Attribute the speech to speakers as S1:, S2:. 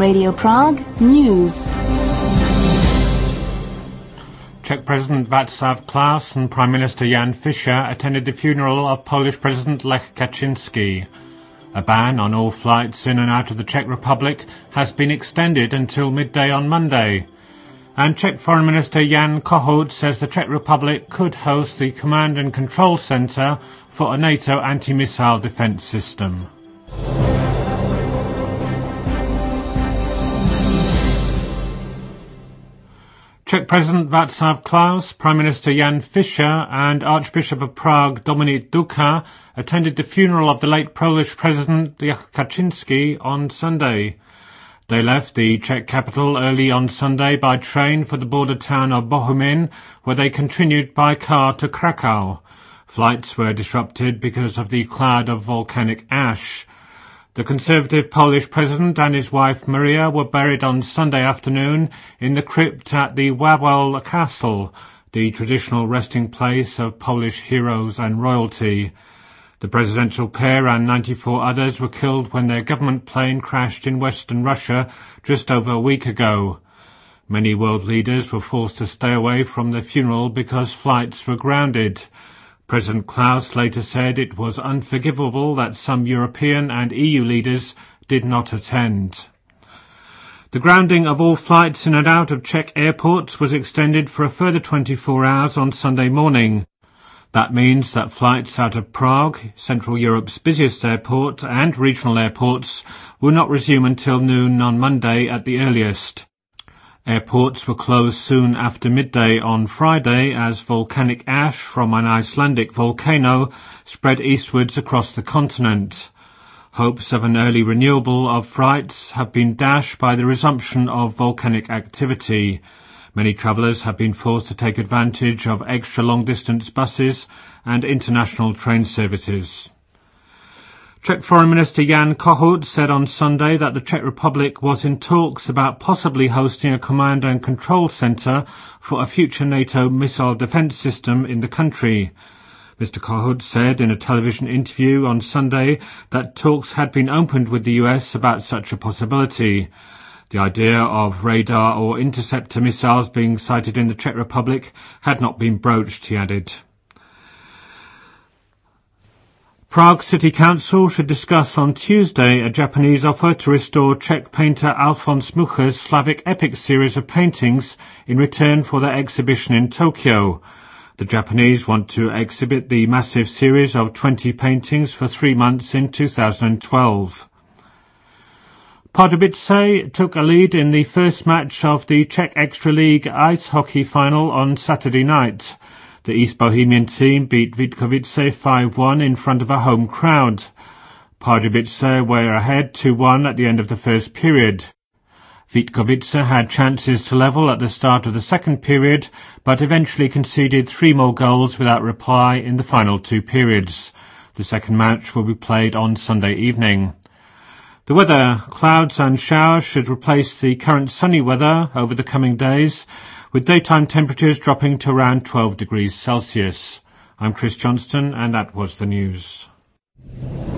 S1: Radio Prague News.
S2: Czech President Václav Klaus and Prime Minister Jan Fischer attended the funeral of Polish President Lech Kaczynski. A ban on all flights in and out of the Czech Republic has been extended until midday on Monday. And Czech Foreign Minister Jan Kohout says the Czech Republic could host the Command and Control Centre for a NATO anti-missile defence system. Czech President Václav Klaus, Prime Minister Jan Fischer and Archbishop of Prague Dominik Duka attended the funeral of the late Polish President Lech Kaczynski on Sunday. They left the Czech capital early on Sunday by train for the border town of Bohumín, where they continued by car to Krakow. Flights were disrupted because of the cloud of volcanic ash. The Conservative Polish President and his wife Maria were buried on Sunday afternoon in the crypt at the Wawel Castle, the traditional resting place of Polish heroes and royalty. The presidential pair and 94 others were killed when their government plane crashed in western Russia just over a week ago. Many world leaders were forced to stay away from the funeral because flights were grounded. President Klaus later said it was unforgivable that some European and EU leaders did not attend. The grounding of all flights in and out of Czech airports was extended for a further 24 hours on Sunday morning. That means that flights out of Prague, Central Europe's busiest airport, and regional airports will not resume until noon on Monday at the earliest. Airports were closed soon after midday on Friday as volcanic ash from an Icelandic volcano spread eastwards across the continent. Hopes of an early renewal of flights have been dashed by the resumption of volcanic activity. Many travellers have been forced to take advantage of extra long-distance buses and international train services. Czech Foreign Minister Jan Kohout said on Sunday that the Czech Republic was in talks about possibly hosting a command and control centre for a future NATO missile defence system in the country. Mr. Kohout said in a television interview on Sunday that talks had been opened with the US about such a possibility. The idea of radar or interceptor missiles being sighted in the Czech Republic had not been broached, he added. Prague City Council should discuss on Tuesday a Japanese offer to restore Czech painter Alfons Mucha's Slavic epic series of paintings in return for their exhibition in Tokyo. The Japanese want to exhibit the massive series of 20 paintings for 3 months in 2012. Pardubice took a lead in the first match of the Czech Extra League ice hockey final on Saturday night. The East Bohemian team beat Vítkovice 5-1 in front of a home crowd. Pardubice were ahead 2-1 at the end of the first period. Vítkovice had chances to level at the start of the second period, but eventually conceded 3 more goals without reply in the final 2 periods. The second match will be played on Sunday evening. The weather, clouds and showers should replace the current sunny weather over the coming days, with daytime temperatures dropping to around 12 degrees Celsius. I'm Chris Johnston, and that was the news.